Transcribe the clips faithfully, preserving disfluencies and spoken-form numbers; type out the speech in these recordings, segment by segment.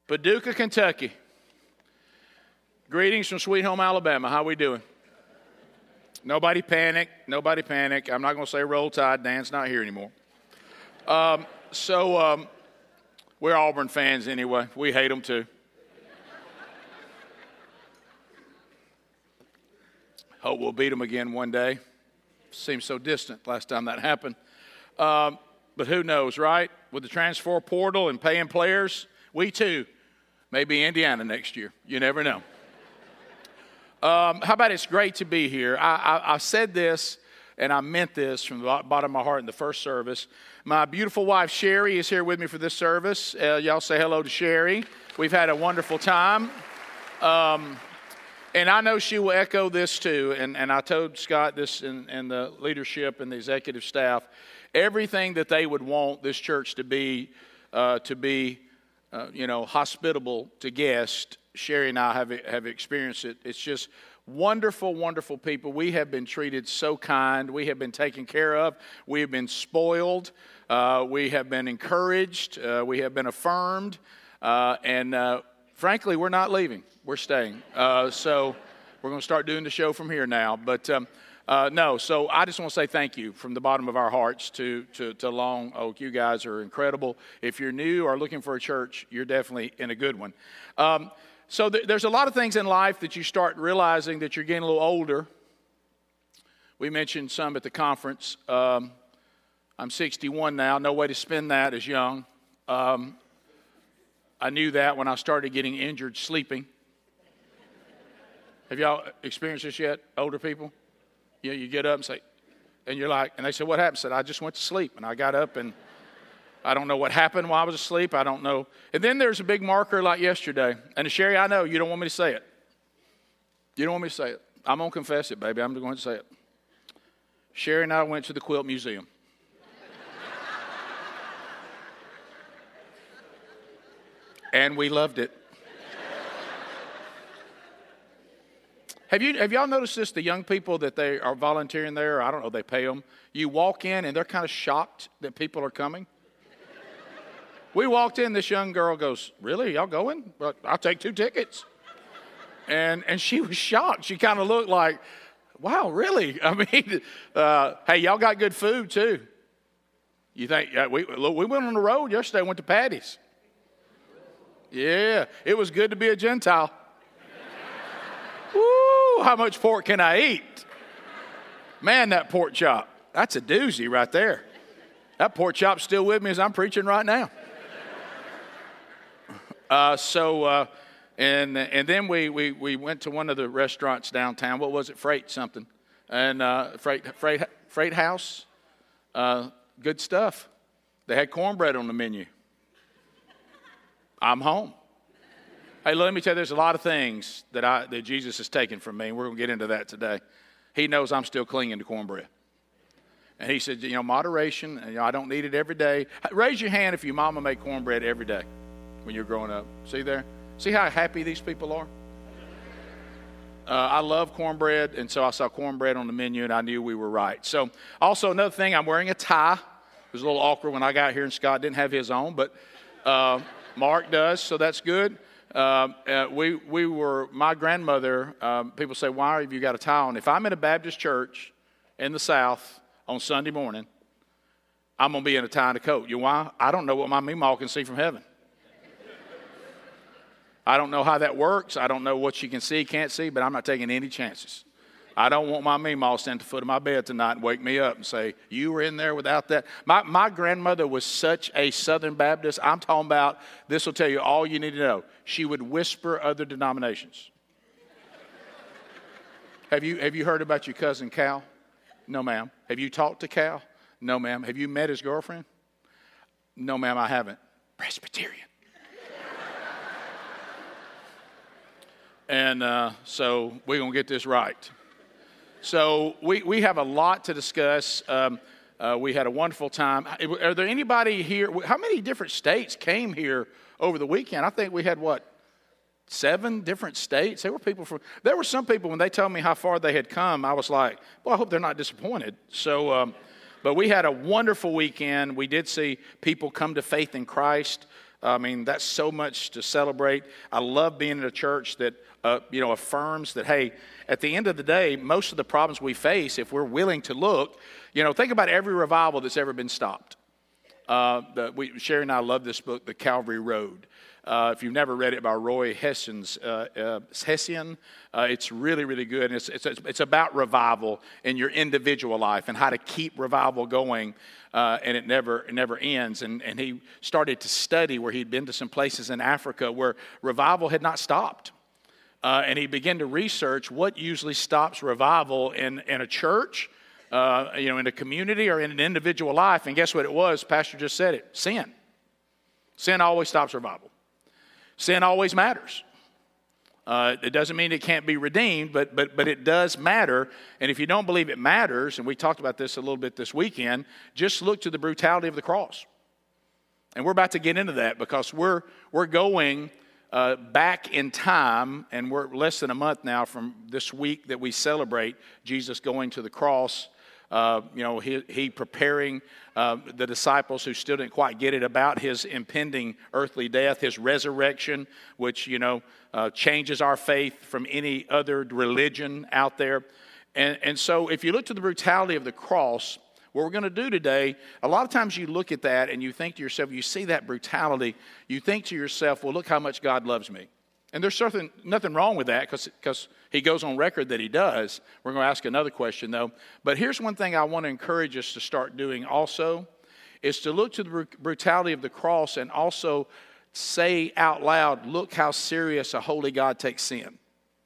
Paducah, Kentucky. Greetings from Sweet Home, Alabama. How we doing? Nobody panic. Nobody panic. I'm not going to say roll tide. Dan's not here anymore. Um, so um, we're Auburn fans anyway. We hate them too. Hope we'll beat them again one day. Seems so distant last time that happened. Um, but who knows, right? With the transfer portal and paying players, we too may be Indiana next year. You never know. Um, how about it's great to be here. I, I, I said this, and I meant this from the bottom of my heart in the first service. My beautiful wife, Sherry, is here with me for this service. Uh, y'all say hello to Sherry. We've had a wonderful time. Um, and I know she will echo this too. And, and I told Scott this and, and the leadership and the executive staff, everything that they would want this church to be, uh, to be, uh, you know, hospitable to guests. Sherry and I have have experienced it. It's just wonderful, wonderful people. We have been treated so kind. We have been taken care of. We have been spoiled. Uh, we have been encouraged. Uh, we have been affirmed. Uh, and uh, frankly, we're not leaving. We're staying. Uh, so we're going to start doing the show from here now. But um, uh, no, so I just want to say thank you from the bottom of our hearts to, to, to Long Oak. You guys are incredible. If you're new or looking for a church, you're definitely in a good one. Um, So th- there's a lot of things in life that you start realizing that you're getting a little older. We mentioned some at the conference. Um, I'm sixty-one now. No way to spend that as young. Um, I knew that when I started getting injured sleeping. Have y'all experienced this yet, older people? You know, you get up and say, and you're like, and they said, what happened? I said, I just went to sleep. And I got up and I don't know what happened while I was asleep. I don't know. And then there's a big marker like yesterday. And Sherry, I know you don't want me to say it. You don't want me to say it. I'm going to confess it, baby. I'm going to say it. Sherry and I went to the Quilt Museum. And we loved it. Have you have y'all noticed this? The young people that they are volunteering there, I don't know, they pay them. You walk in and they're kind of shocked that people are coming. We walked in, this young girl goes, really, y'all going? Well, I'll take two tickets. And and she was shocked. She kind of looked like, wow, really? I mean, uh, hey, y'all got good food too. You think, yeah, we, look, we went on the road yesterday, went to Patty's. Yeah, it was good to be a Gentile. Woo, how much pork can I eat? Man, that pork chop, that's a doozy right there. That pork chop's still with me as I'm preaching right now. Uh, so, uh, and and then we, we, we went to one of the restaurants downtown. What was it? Freight something. And uh, Freight Freight Freight House. Uh, good stuff. They had cornbread on the menu. I'm home. Hey, let me tell you, there's a lot of things that I that Jesus has taken from me. And we're going to get into that today. He knows I'm still clinging to cornbread. And he said, you know, moderation. And, you know, I don't need it every day. Raise your hand if your mama made cornbread every day when you're growing up. See there? See how happy these people are? Uh, I love cornbread, and so I saw cornbread on the menu, and I knew we were right. So also another thing, I'm wearing a tie. It was a little awkward when I got here, and Scott didn't have his on, but uh, Mark does, so that's good. Uh, uh, we we were, my grandmother, um, people say, why have you got a tie on? If I'm in a Baptist church in the South on Sunday morning, I'm going to be in a tie and a coat. You know why? I don't know what my meemaw can see from heaven. I don't know how that works. I don't know what she can see, can't see, but I'm not taking any chances. I don't want my meemaw stand at the foot of my bed tonight and wake me up and say, you were in there without that. My, my grandmother was such a Southern Baptist. I'm talking about, this will tell you all you need to know. She would whisper other denominations. Have you, have you heard about your cousin Cal? No, ma'am. Have you talked to Cal? No, ma'am. Have you met his girlfriend? No, ma'am, I haven't. Presbyterian. And uh, so we're going to get this right. So we, we have a lot to discuss. Um, uh, we had a wonderful time. Are there anybody here? How many different states came here over the weekend? I think we had, what, seven different states? There were people from, there were some people, when they told me how far they had come, I was like, well, I hope they're not disappointed. So, um, but we had a wonderful weekend. We did see people come to faith in Christ. I mean, that's so much to celebrate. I love being in a church that, uh, you know, affirms that, hey, at the end of the day, most of the problems we face, if we're willing to look, you know, think about every revival that's ever been stopped. Uh, the, we, Sherry and I love this book, The Calvary Road. Uh, if you've never read it, by Roy Hession's, uh, uh, Hession, uh, it's really, really good. And it's, it's, it's about revival in your individual life and how to keep revival going, uh, and it never, it never ends. And, and he started to study where he'd been to some places in Africa where revival had not stopped. Uh, and he began to research what usually stops revival in, in a church, uh, you know, in a community or in an individual life. And guess what it was? Pastor just said it. Sin. Sin always stops revival. Sin always matters. Uh, it doesn't mean it can't be redeemed, but, but, but it does matter. And if you don't believe it matters, and we talked about this a little bit this weekend, just look to the brutality of the cross. And we're about to get into that because we're, we're going uh, back in time, and we're less than a month now from this week that we celebrate Jesus going to the cross. Uh, you know, he, he preparing uh, the disciples who still didn't quite get it about his impending earthly death, his resurrection, which, you know, uh, changes our faith from any other religion out there. And, and so if you look to the brutality of the cross, what we're going to do today, a lot of times you look at that and you think to yourself, you see that brutality, you think to yourself, well, look how much God loves me. And there's certain, nothing wrong with that because he goes on record that he does. We're going to ask another question, though. But here's one thing I want to encourage us to start doing also, is to look to the brutality of the cross and also say out loud, look how serious a holy God takes sin.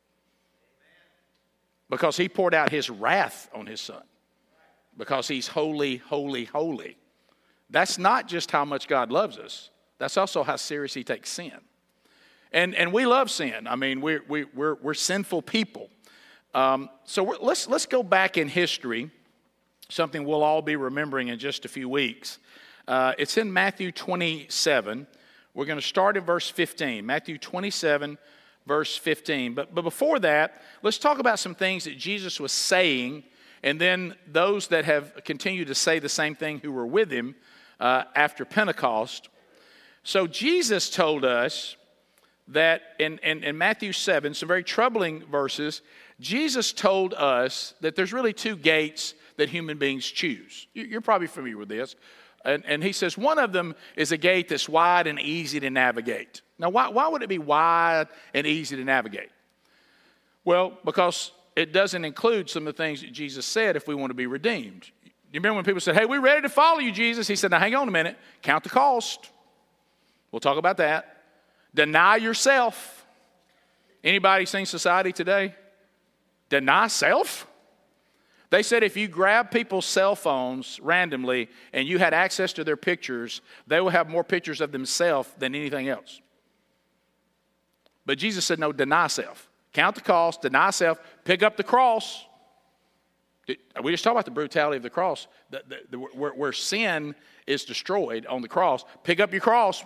Because he poured out his wrath on his son. Because he's holy, holy, holy. That's not just how much God loves us. That's also how serious he takes sin. And and we love sin. I mean, we're, we, we're, we're sinful people. Um, so we're, let's, let's go back in history, something we'll all be remembering in just a few weeks. Uh, it's in Matthew twenty-seven. We're going to start in verse fifteen. Matthew twenty-seven, verse fifteen. But, but before that, let's talk about some things that Jesus was saying, and then those that have continued to say the same thing who were with him uh, after Pentecost. So Jesus told us that in, in, in Matthew seven, some very troubling verses, Jesus told us that there's really two gates that human beings choose. You're probably familiar with this. And, and he says one of them is a gate that's wide and easy to navigate. Now, why, why would it be wide and easy to navigate? Well, because it doesn't include some of the things that Jesus said if we want to be redeemed. You remember when people said, hey, we're ready to follow you, Jesus? He said, now hang on a minute. Count the cost. We'll talk about that. Deny yourself. Anybody seen Society today? Deny self? They said if you grab people's cell phones randomly and you had access to their pictures, they will have more pictures of themselves than anything else. But Jesus said, no, deny self. Count the cost, deny self, pick up the cross. We just talked about the brutality of the cross. The, the, the, where, where sin is destroyed on the cross, pick up your cross.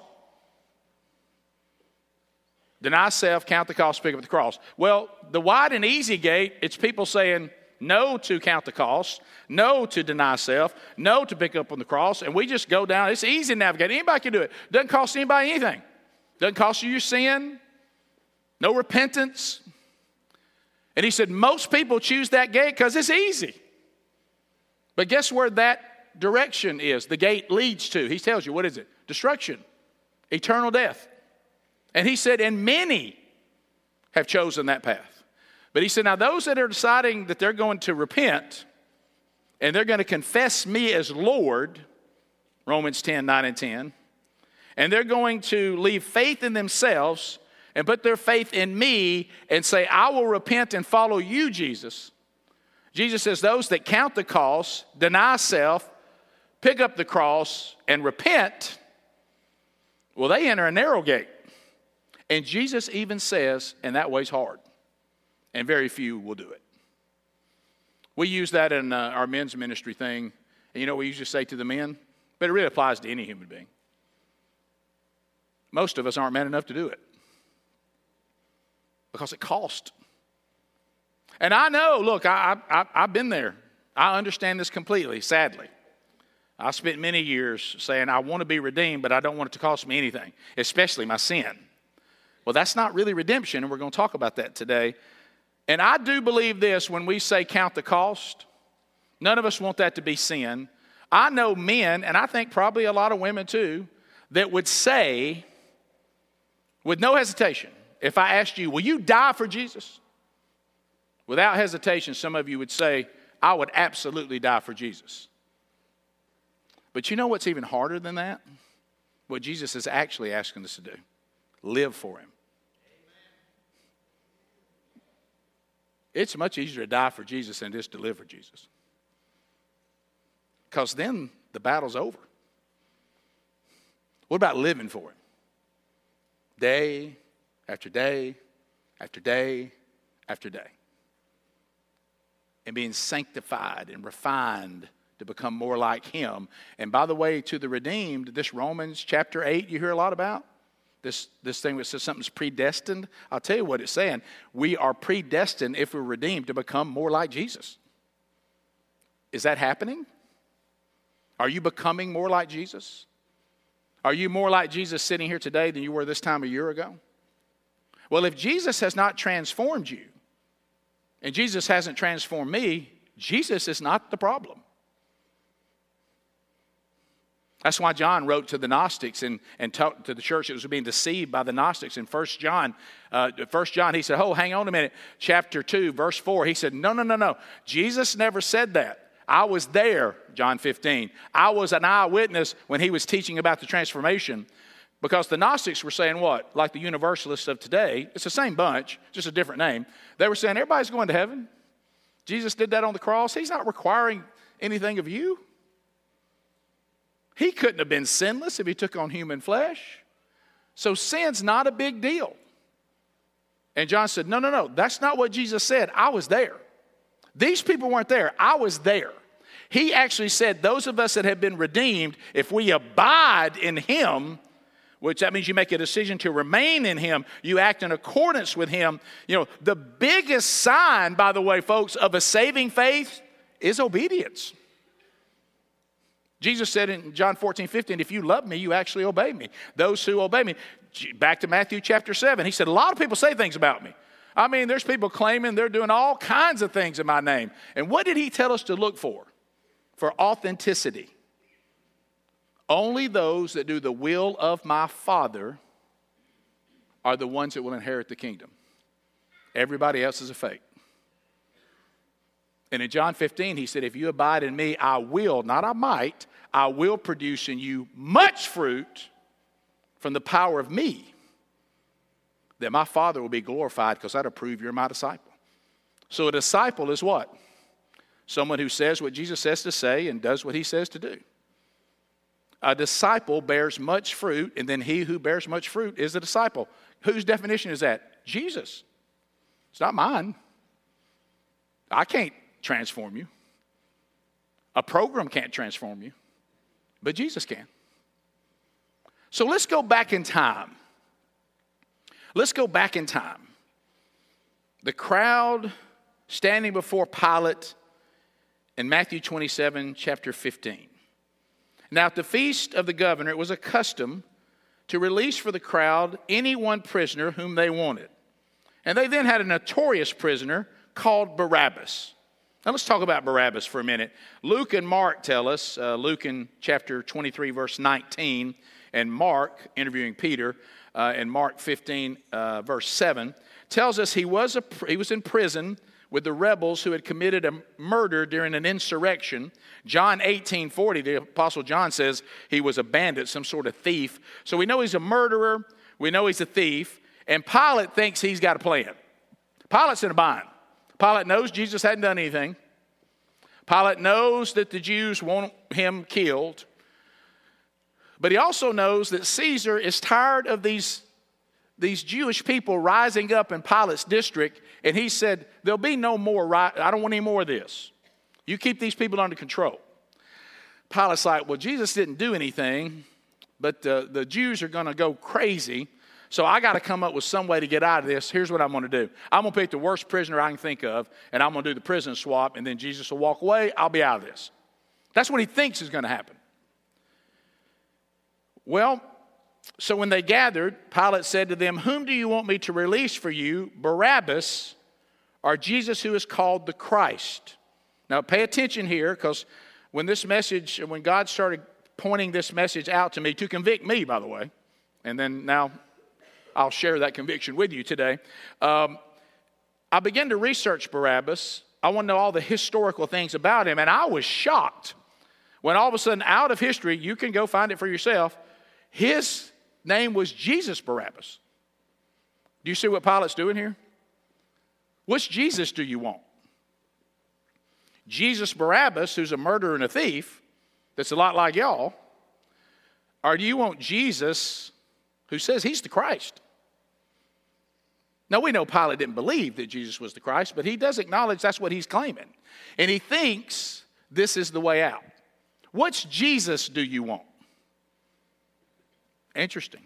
Deny self, count the cost, pick up the cross. Well, the wide and easy gate, it's people saying no to count the cost, no to deny self, no to pick up on the cross, and we just go down. It's easy to navigate. Anybody can do it. Doesn't cost anybody anything. Doesn't cost you your sin, no repentance. And he said most people choose that gate because it's easy. But guess where that direction is? The gate leads to. He tells you, what is it? Destruction, eternal death. And he said, and many have chosen that path. But he said, now those that are deciding that they're going to repent and they're going to confess me as Lord, Romans ten, nine and ten, and they're going to leave faith in themselves and put their faith in me and say, I will repent and follow you, Jesus. Jesus says those that count the cost, deny self, pick up the cross, and repent, well, they enter a narrow gate. And Jesus even says, and that way's hard, and very few will do it. We use that in uh, our men's ministry thing, and you know what we usually say to the men? But it really applies to any human being. Most of us aren't man enough to do it because it costs. And I know, look, I, I, I've been there. I understand this completely, sadly. I spent many years saying, I want to be redeemed, but I don't want it to cost me anything, especially my sin. Well, that's not really redemption, and we're going to talk about that today. And I do believe this when we say count the cost. None of us want that to be sin. I know men, and I think probably a lot of women too, that would say, with no hesitation, if I asked you, will you die for Jesus? Without hesitation, some of you would say, I would absolutely die for Jesus. But you know what's even harder than that? What Jesus is actually asking us to do. Live for him. It's much easier to die for Jesus than it is to live for Jesus. Because then the battle's over. What about living for him? Day after day after day after day. And being sanctified and refined to become more like him. And by the way, to the redeemed, this Romans chapter eight you hear a lot about, this, this thing that says something's predestined, I'll tell you what it's saying. We are predestined, if we're redeemed, to become more like Jesus. Is that happening? Are you becoming more like Jesus? Are you more like Jesus sitting here today than you were this time a year ago? Well, if Jesus has not transformed you, and Jesus hasn't transformed me, Jesus is not the problem. That's why John wrote to the Gnostics and, and to, to the church that was being deceived by the Gnostics. In First John, uh, First John, he said, oh, hang on a minute. Chapter two, verse four, he said, no, no, no, no. Jesus never said that. I was there, John fifteen. I was an eyewitness when he was teaching about the transformation. Because the Gnostics were saying what? Like the Universalists of today. It's the same bunch, just a different name. They were saying everybody's going to heaven. Jesus did that on the cross. He's not requiring anything of you. He couldn't have been sinless if he took on human flesh. So sin's not a big deal. And John said, no, no, no. That's not what Jesus said. I was there. These people weren't there. I was there. He actually said those of us that have been redeemed, if we abide in him, which that means you make a decision to remain in him, you act in accordance with him. You know, the biggest sign, by the way, folks, of a saving faith is obedience. Jesus said in John fourteen, fifteen, if you love me, you actually obey me. Those who obey me. Back to Matthew chapter seven. He said, a lot of people say things about me. I mean, there's people claiming they're doing all kinds of things in my name. And what did he tell us to look for? For authenticity. Only those that do the will of my Father are the ones that will inherit the kingdom. Everybody else is a fake. And in John fifteen, he said, if you abide in me, I will, not I might, I will produce in you much fruit from the power of me, that my Father will be glorified, because that'll prove you're my disciple. So a disciple is what? Someone who says what Jesus says to say and does what he says to do. A disciple bears much fruit, and then he who bears much fruit is a disciple. Whose definition is that? Jesus. It's not mine. I can't transform you. A program can't transform you, but Jesus can. So let's go back in time. Let's go back in time. The crowd standing before Pilate in Matthew twenty-seven, chapter fifteen. Now, at the feast of the governor, it was a custom to release for the crowd any one prisoner whom they wanted. And they then had a notorious prisoner called Barabbas. Now, let's talk about Barabbas for a minute. Luke and Mark tell us, uh, Luke in chapter twenty-three, verse nineteen, and Mark, interviewing Peter, uh, in Mark fifteen, uh, verse seven, tells us he was, a, he was in prison with the rebels who had committed a murder during an insurrection. John eighteen forty, the Apostle John says he was a bandit, some sort of thief. So we know he's a murderer. We know he's a thief. And Pilate thinks he's got a plan. Pilate's in a bind. Pilate knows Jesus hadn't done anything. Pilate knows that the Jews want him killed. But he also knows that Caesar is tired of these These Jewish people rising up in Pilate's district, and he said, there'll be no more, I don't want any more of this. You keep these people under control. Pilate's like, well, Jesus didn't do anything, but uh, the Jews are going to go crazy, so I got to come up with some way to get out of this. Here's what I'm going to do. I'm going to pick the worst prisoner I can think of, and I'm going to do the prison swap, and then Jesus will walk away. I'll be out of this. That's what he thinks is going to happen. Well, so when they gathered, Pilate said to them, "Whom do you want me to release for you, Barabbas or Jesus who is called the Christ?" Now pay attention here, because when this message, when God started pointing this message out to me, to convict me, by the way, and then now I'll share that conviction with you today. Um, I began to research Barabbas. I want to know all the historical things about him, and I was shocked when all of a sudden, out of history, you can go find it for yourself, his name was Jesus Barabbas. Do you see what Pilate's doing here? Which Jesus do you want? Jesus Barabbas, who's a murderer and a thief, that's a lot like y'all, or do you want Jesus who says he's the Christ? Now, we know Pilate didn't believe that Jesus was the Christ, but he does acknowledge that's what he's claiming. And he thinks this is the way out. Which Jesus do you want? Interesting.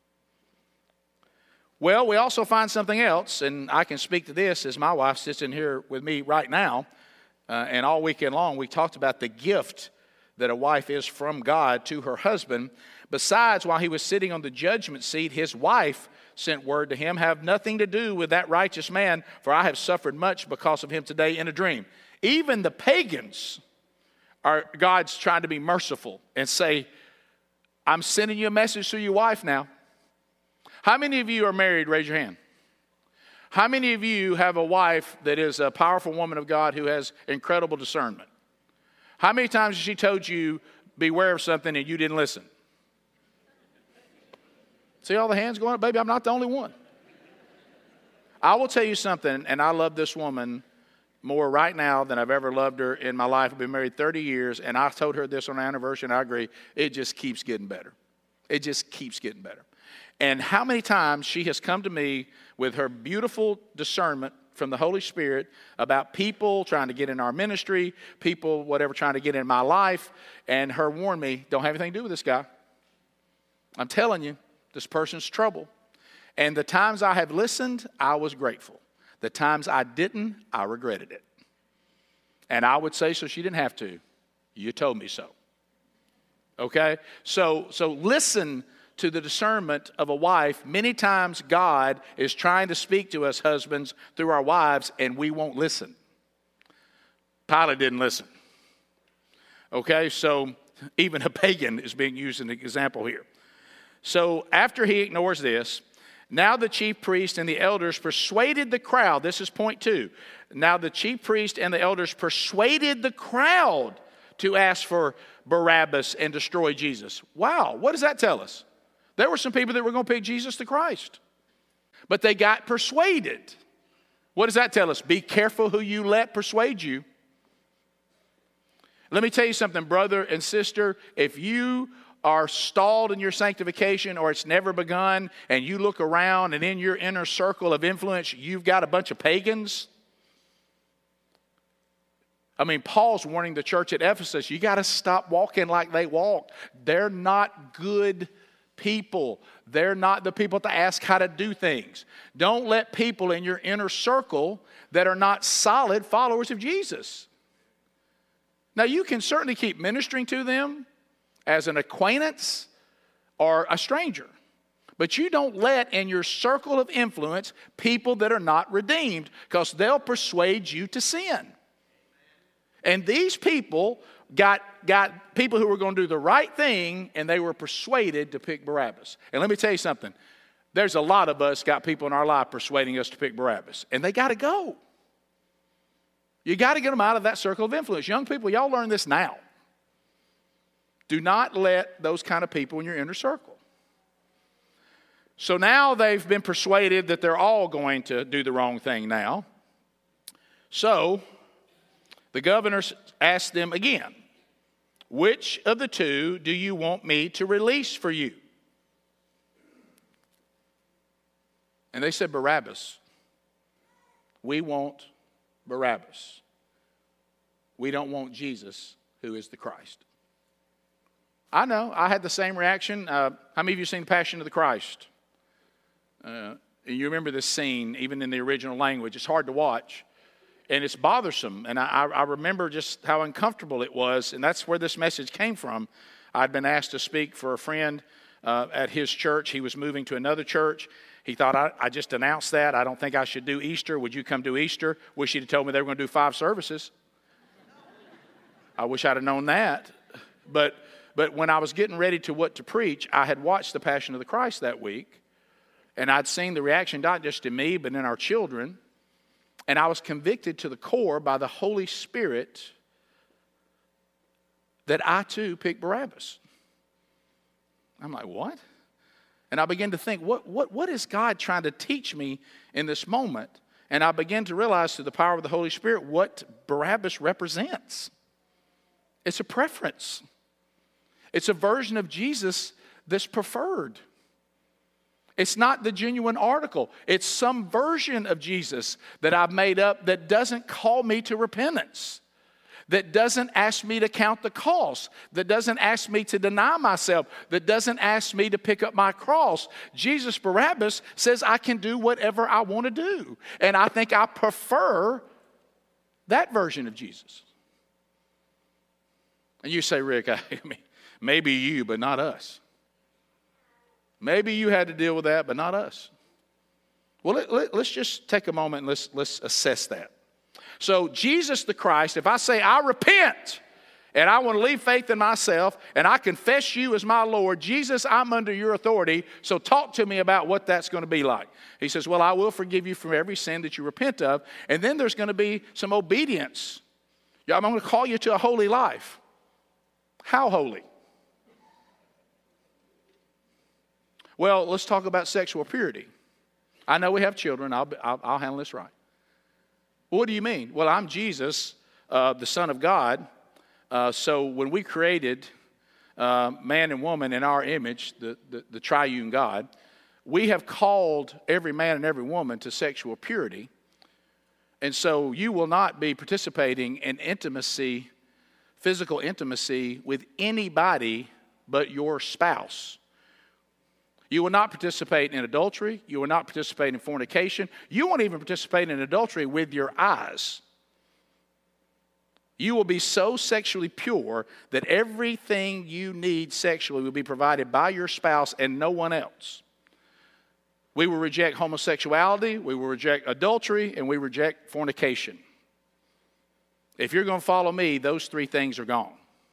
Well, we also find something else, and I can speak to this as my wife sits in here with me right now. Uh, and all weekend long, we talked about the gift that a wife is from God to her husband. Besides, while he was sitting on the judgment seat, his wife sent word to him, "Have nothing to do with that righteous man, for I have suffered much because of him today in a dream." Even the pagans are God's trying to be merciful and say, "I'm sending you a message through your wife now." How many of you are married? Raise your hand. How many of you have a wife that is a powerful woman of God who has incredible discernment? How many times has she told you, beware of something, and you didn't listen? See all the hands going up? Baby, I'm not the only one. I will tell you something, and I love this woman more right now than I've ever loved her in my life. I've been married thirty years, and I told her this on our anniversary, and I agree. It just keeps getting better. It just keeps getting better. And how many times she has come to me with her beautiful discernment from the Holy Spirit about people trying to get in our ministry, people, whatever, trying to get in my life, and her warn me, don't have anything to do with this guy. I'm telling you, this person's trouble. And the times I have listened, I was grateful. The times I didn't, I regretted it. And I would say, so she didn't have to. You told me so. Okay? So, so listen to the discernment of a wife. Many times God is trying to speak to us husbands through our wives, and we won't listen. Pilate didn't listen. Okay? So even a pagan is being used as an example here. So after he ignores this, now the chief priest and the elders persuaded the crowd. This is point two. Now the chief priest and the elders persuaded the crowd to ask for Barabbas and destroy Jesus. Wow, what does that tell us? There were some people that were going to pick Jesus the Christ, but they got persuaded. What does that tell us? Be careful who you let persuade you. Let me tell you something, brother and sister. If you are stalled in your sanctification, or it's never begun, and you look around and in your inner circle of influence you've got a bunch of pagans. I mean, Paul's warning the church at Ephesus, you got to stop walking like they walk. They're not good people. They're not the people to ask how to do things. Don't let people in your inner circle that are not solid followers of Jesus. Now, you can certainly keep ministering to them as an acquaintance or a stranger. But you don't let in your circle of influence people that are not redeemed, because they'll persuade you to sin. And these people got, got people who were going to do the right thing, and they were persuaded to pick Barabbas. And let me tell you something. There's a lot of us got people in our life persuading us to pick Barabbas. And they got to go. You got to get them out of that circle of influence. Young people, y'all learn this now. Do not let those kind of people in your inner circle. So now they've been persuaded that they're all going to do the wrong thing now. So the governor asked them again, which of the two do you want me to release for you? And they said, Barabbas. We want Barabbas. We don't want Jesus, who is the Christ. I know. I had the same reaction. Uh, how many of you have seen Passion of the Christ? Uh, and you remember this scene, even in the original language. It's hard to watch, and it's bothersome. And I, I remember just how uncomfortable it was, and that's where this message came from. I'd been asked to speak for a friend uh, at his church. He was moving to another church. He thought, I, I just announced that. I don't think I should do Easter. Would you come do Easter? Wish he'd have told me they were going to do five services. I wish I'd have known that. But but when I was getting ready to what to preach, I had watched The Passion of the Christ that week. And I'd seen the reaction, not just in me, but in our children. And I was convicted to the core by the Holy Spirit that I too picked Barabbas. I'm like, what? And I began to think, what, what, what is God trying to teach me in this moment? And I began to realize through the power of the Holy Spirit what Barabbas represents. It's a preference. It's a version of Jesus that's preferred. It's not the genuine article. It's some version of Jesus that I've made up that doesn't call me to repentance, that doesn't ask me to count the cost, that doesn't ask me to deny myself, that doesn't ask me to pick up my cross. Jesus Barabbas says I can do whatever I want to do. And I think I prefer that version of Jesus. And you say, Rick, I mean, maybe you, but not us. Maybe you had to deal with that, but not us. Well, let, let, let's just take a moment and let's, let's assess that. So Jesus the Christ, if I say I repent and I want to leave faith in myself and I confess you as my Lord, Jesus, I'm under your authority, so talk to me about what that's going to be like. He says, well, I will forgive you from every sin that you repent of, and then there's going to be some obedience. I'm going to call you to a holy life. How holy? Well, let's talk about sexual purity. I know we have children. I'll, I'll, I'll handle this right. What do you mean? Well, I'm Jesus, uh, the Son of God. Uh, so when we created uh, man and woman in our image, the, the, the triune God, we have called every man and every woman to sexual purity. And so you will not be participating in intimacy, physical intimacy with anybody but your spouse. You will not participate in adultery. You will not participate in fornication. You won't even participate in adultery with your eyes. You will be so sexually pure that everything you need sexually will be provided by your spouse and no one else. We will reject homosexuality, we will reject adultery, and we reject fornication. If you're going to follow me, those three things are gone.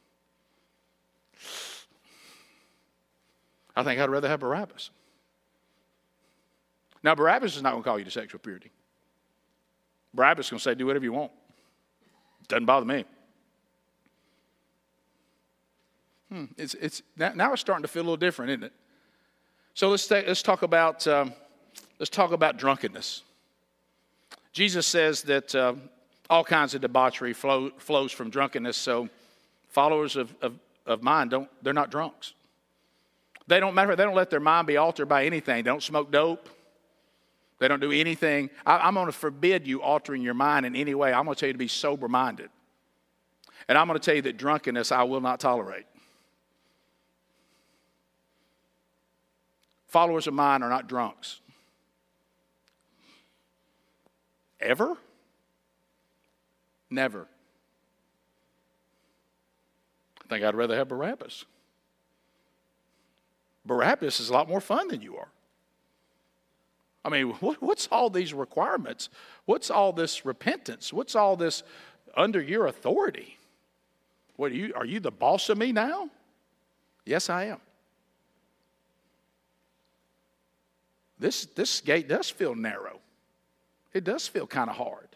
I think I'd rather have Barabbas. Now, Barabbas is not going to call you to sexual purity. Barabbas is going to say, do whatever you want. Doesn't bother me. Hmm, it's, it's, now it's starting to feel a little different, isn't it? So let's, take, let's, talk about, um, let's talk about drunkenness. Jesus says that uh, all kinds of debauchery flow, flows from drunkenness, so followers of, of, of mine, don't, they're not drunks. They don't matter. They don't let their mind be altered by anything. They don't smoke dope. They don't do anything. I, I'm going to forbid you altering your mind in any way. I'm going to tell you to be sober-minded. And I'm going to tell you that drunkenness I will not tolerate. Followers of mine are not drunks. Ever? Never. I think I'd rather have Barabbas. Barabbas is a lot more fun than you are. I mean, what, what's all these requirements? What's all this repentance? What's all this under your authority? What are you? Are you the boss of me now? Yes, I am. This, this gate does feel narrow. It does feel kind of hard.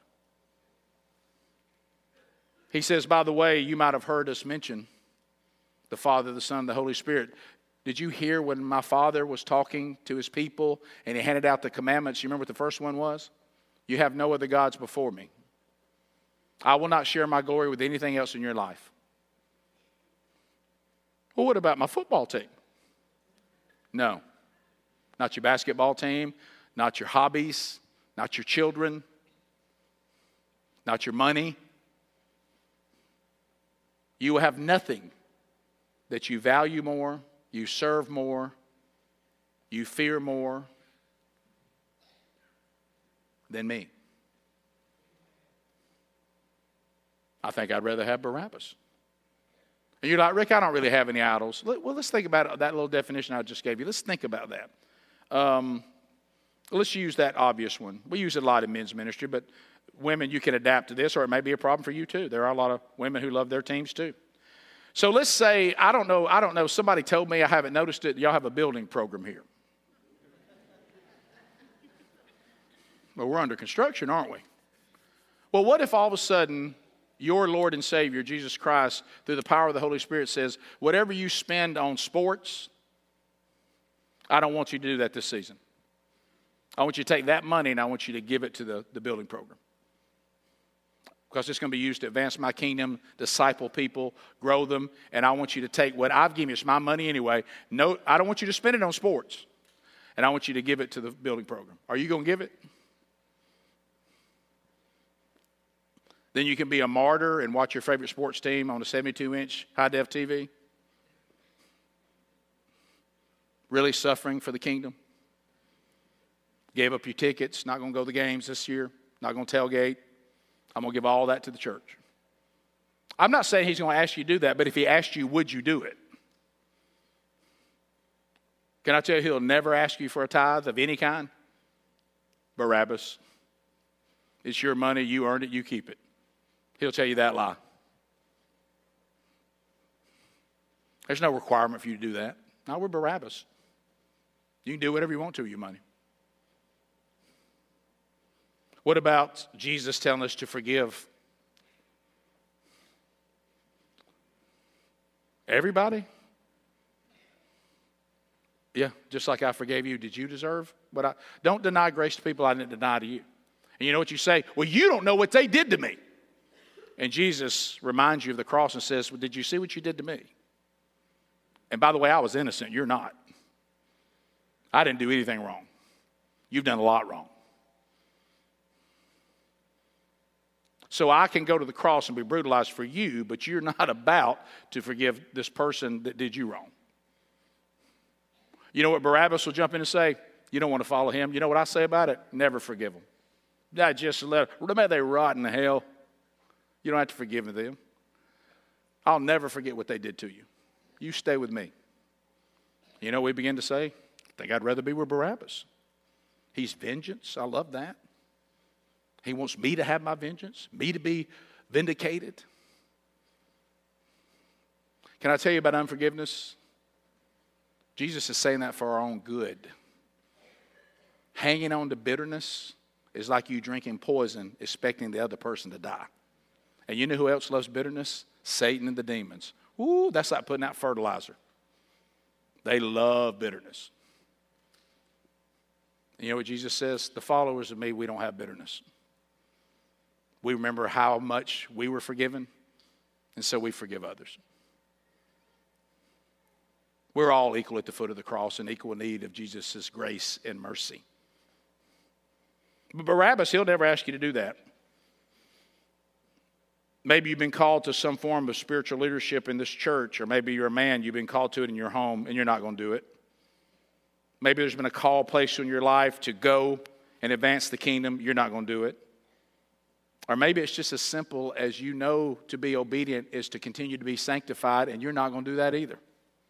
He says, by the way, you might have heard us mention the Father, the Son, the Holy Spirit. Did you hear when my Father was talking to his people and he handed out the commandments? You remember what the first one was? You have no other gods before me. I will not share my glory with anything else in your life. Well, what about my football team? No. Not your basketball team, not your hobbies, not your children, not your money. You will have nothing that you value more, you serve more, you fear more than me. I think I'd rather have Barabbas. And you're like, Rick, I don't really have any idols. Well, let's think about that little definition I just gave you. Let's think about that. Um, let's use that obvious one. We use it a lot in men's ministry, but women, you can adapt to this, or it may be a problem for you too. There are a lot of women who love their teams too. So let's say, I don't know, I don't know, somebody told me, I haven't noticed it, y'all have a building program here. Well, we're under construction, aren't we? Well, what if all of a sudden your Lord and Savior, Jesus Christ, through the power of the Holy Spirit says, whatever you spend on sports, I don't want you to do that this season. I want you to take that money and I want you to give it to the, the building program. Because it's going to be used to advance my kingdom, disciple people, grow them, and I want you to take what I've given you. It's my money anyway. No, I don't want you to spend it on sports. And I want you to give it to the building program. Are you going to give it? Then you can be a martyr and watch your favorite sports team on a seventy-two inch high-def T V. Really suffering for the kingdom. Gave up your tickets, not going to go to the games this year, not going to tailgate. I'm going to give all that to the church. I'm not saying he's going to ask you to do that, but if he asked you, would you do it? Can I tell you he'll never ask you for a tithe of any kind? Barabbas. It's your money, you earned it, you keep it. He'll tell you that lie. There's no requirement for you to do that. No, we're Barabbas. You can do whatever you want to with your money. What about Jesus telling us to forgive? Everybody? Yeah, just like I forgave you, did you deserve? But I don't deny grace to people I didn't deny to you. And you know what you say? Well, you don't know what they did to me. And Jesus reminds you of the cross and says, well, did you see what you did to me? And by the way, I was innocent. You're not. I didn't do anything wrong. You've done a lot wrong. So I can go to the cross and be brutalized for you, but you're not about to forgive this person that did you wrong. You know what Barabbas will jump in and say? You don't want to follow him. You know what I say about it? Never forgive them. I just let them, they rot in the hell. You don't have to forgive them. I'll never forget what they did to you. You stay with me. You know what we begin to say? I think I'd rather be with Barabbas. He's vengeance. I love that. He wants me to have my vengeance, me to be vindicated. Can I tell you about unforgiveness? Jesus is saying that for our own good. Hanging on to bitterness is like you drinking poison, expecting the other person to die. And you know who else loves bitterness? Satan and the demons. Ooh, that's like putting out fertilizer. They love bitterness. And you know what Jesus says? The followers of me, we don't have bitterness. We remember how much we were forgiven, and so we forgive others. We're all equal at the foot of the cross and equal in need of Jesus' grace and mercy. But Barabbas, he'll never ask you to do that. Maybe you've been called to some form of spiritual leadership in this church, or maybe you're a man, you've been called to it in your home, and you're not going to do it. Maybe there's been a call placed in your life to go and advance the kingdom, you're not going to do it. Or maybe it's just as simple as you know to be obedient is to continue to be sanctified, and you're not going to do that either.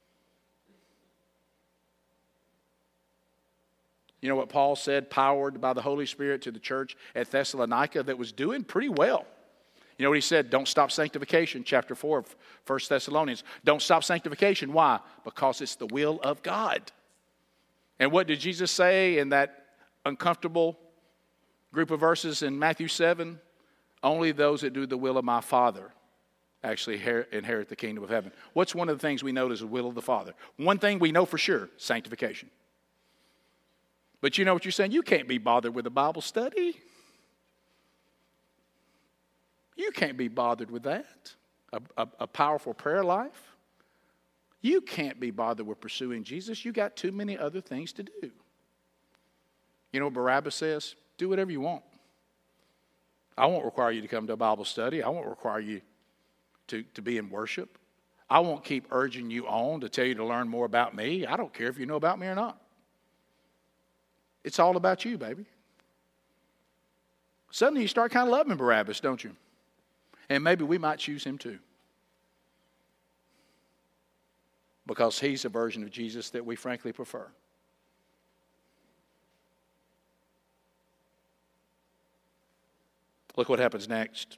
You know what Paul said, powered by the Holy Spirit to the church at Thessalonica that was doing pretty well. You know what he said? Don't stop sanctification, chapter four of First Thessalonians. Don't stop sanctification. Why? Because it's the will of God. And what did Jesus say in that uncomfortable group of verses in Matthew seven? Only those that do the will of my Father actually inherit the kingdom of heaven. What's one of the things we know is the will of the Father? One thing we know for sure, sanctification. But you know what you're saying? You can't be bothered with a Bible study. You can't be bothered with that. A, a, a powerful prayer life. You can't be bothered with pursuing Jesus. You got too many other things to do. You know what Barabbas says? Do whatever you want. I won't require you to come to a Bible study. I won't require you to, to be in worship. I won't keep urging you on to tell you to learn more about me. I don't care if you know about me or not. It's all about you, baby. Suddenly you start kind of loving Barabbas, don't you? And maybe we might choose him too. because he's a version of Jesus that we frankly prefer. Look what happens next.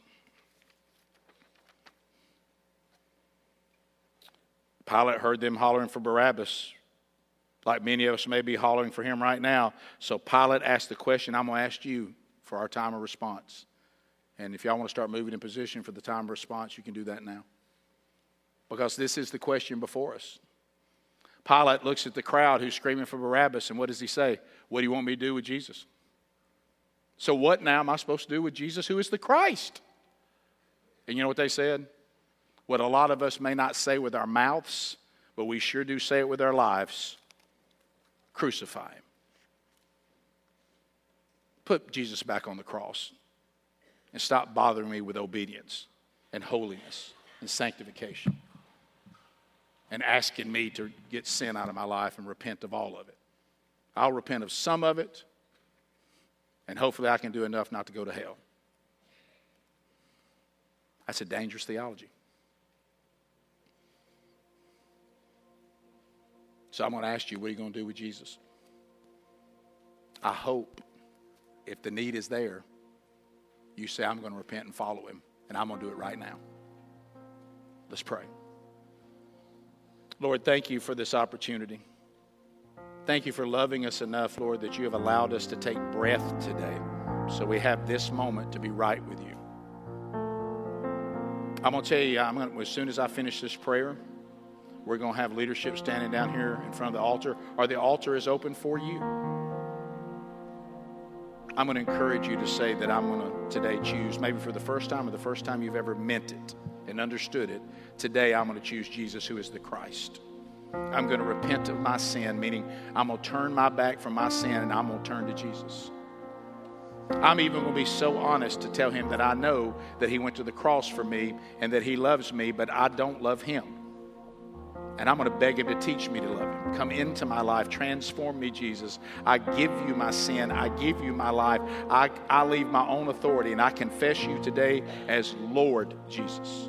Pilate heard them hollering for Barabbas, like many of us may be hollering for him right now. So Pilate asked the question I'm going to ask you for our time of response. And if y'all want to start moving in position for the time of response, you can do that now. Because this is the question before us. Pilate looks at the crowd who's screaming for Barabbas, and what does he say? What do you want me to do with Jesus? So what now am I supposed to do with Jesus, who is the Christ? And you know what they said? What a lot of us may not say with our mouths, but we sure do say it with our lives. Crucify him. Put Jesus back on the cross. And stop bothering me with obedience and holiness and sanctification. And asking me to get sin out of my life and repent of all of it. I'll repent of some of it. And hopefully I can do enough not to go to hell. That's a dangerous theology. So I'm going to ask you, what are you going to do with Jesus? I hope if the need is there, you say, I'm going to repent and follow him. And I'm going to do it right now. Let's pray. Lord, thank you for this opportunity. Thank you for loving us enough, Lord, that you have allowed us to take breath today. So we have this moment to be right with you. I'm going to tell you, I'm going to, as soon as I finish this prayer, we're going to have leadership standing down here in front of the altar, or the altar is open for you. I'm going to encourage you to say that I'm going to today choose, maybe for the first time or the first time you've ever meant it and understood it, today I'm going to choose Jesus, who is the Christ. I'm going to repent of my sin, meaning I'm going to turn my back from my sin and I'm going to turn to Jesus. I'm even going to be so honest to tell him that I know that he went to the cross for me and that he loves me, but I don't love him. And I'm going to beg him to teach me to love him. Come into my life. Transform me, Jesus. I give you my sin. I give you my life. I, I leave my own authority, and I confess you today as Lord Jesus.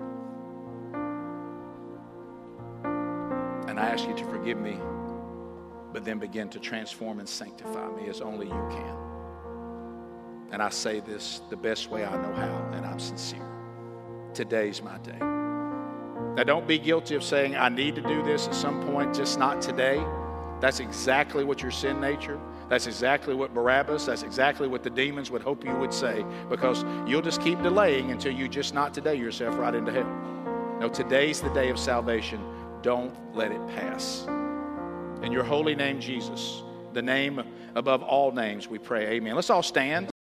And I ask you to forgive me, but then begin to transform and sanctify me as only you can. And I say this the best way I know how, and I'm sincere. Today's my day. Now, don't be guilty of saying, I need to do this at some point, just not today. That's exactly what your sin nature, that's exactly what Barabbas, that's exactly what the demons would hope you would say, because you'll just keep delaying until you just not today yourself right into hell. No, today's the day of salvation. Don't let it pass. In your holy name, Jesus, the name above all names, we pray. Amen. Let's all stand.